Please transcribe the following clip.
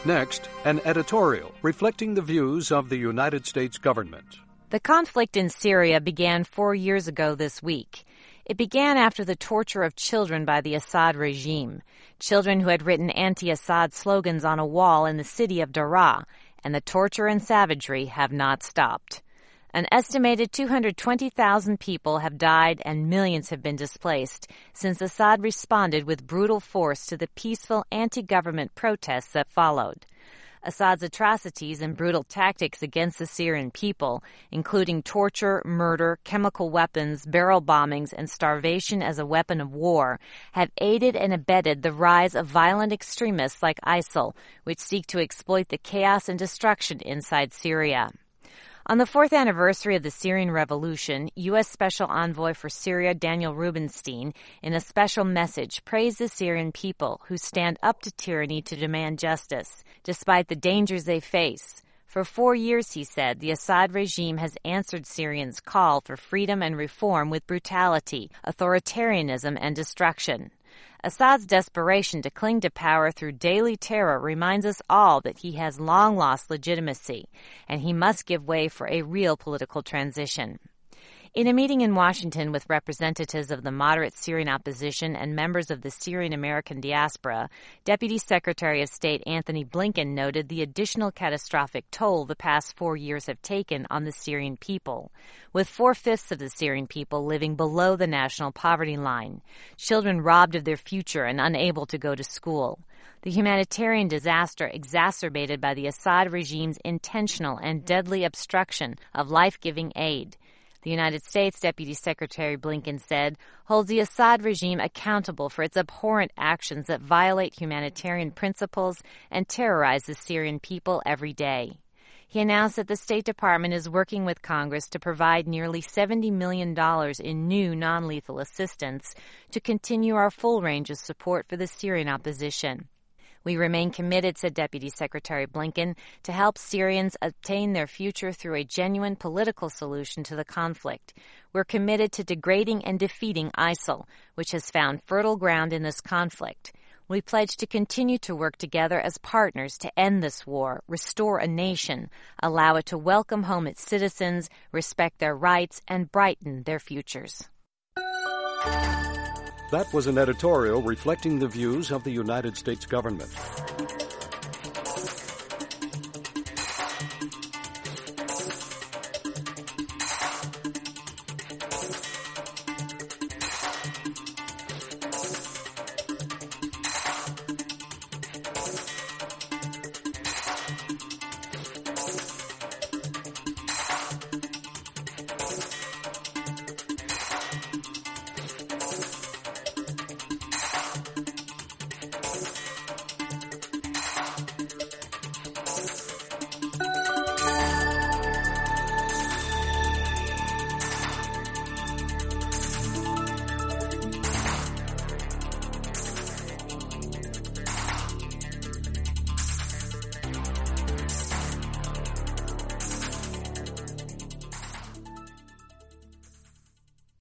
Next, an editorial reflecting the views of the United States government. The conflict in Syria began 4 years ago this week. It began after the torture of children by the Assad regime, children who had written anti-Assad slogans on a wall in the city of Daraa, and the torture and savagery have not stopped. An estimated 220,000 people have died and millions have been displaced since Assad responded with brutal force to the peaceful anti-government protests that followed. Assad's atrocities and brutal tactics against the Syrian people, including torture, murder, chemical weapons, barrel bombings, and starvation as a weapon of war, have aided and abetted the rise of violent extremists like ISIL, which seek to exploit the chaos and destruction inside Syria. On the 4th anniversary of the Syrian Revolution, U.S. Special Envoy for Syria Daniel Rubinstein, in a special message, praised the Syrian people who stand up to tyranny to demand justice, despite the dangers they face. For 4 years, he said, the Assad regime has answered Syrians' call for freedom and reform with brutality, authoritarianism, and destruction. Assad's desperation to cling to power through daily terror reminds us all that he has long lost legitimacy, and he must give way for a real political transition. In a meeting in Washington with representatives of the moderate Syrian opposition and members of the Syrian American diaspora, Deputy Secretary of State Antony Blinken noted the additional catastrophic toll the past 4 years have taken on the Syrian people, with 4/5 of the Syrian people living below the national poverty line, children robbed of their future and unable to go to school. The humanitarian disaster exacerbated by the Assad regime's intentional and deadly obstruction of life-giving aid. The United States, Deputy Secretary Blinken said, holds the Assad regime accountable for its abhorrent actions that violate humanitarian principles and terrorize the Syrian people every day. He announced that the State Department is working with Congress to provide nearly $70 million in new non-lethal assistance to continue our full range of support for the Syrian opposition. We remain committed, said Deputy Secretary Blinken, to help Syrians obtain their future through a genuine political solution to the conflict. We're committed to degrading and defeating ISIL, which has found fertile ground in this conflict. We pledge to continue to work together as partners to end this war, restore a nation, allow it to welcome home its citizens, respect their rights, and brighten their futures. That was an editorial reflecting the views of the United States government.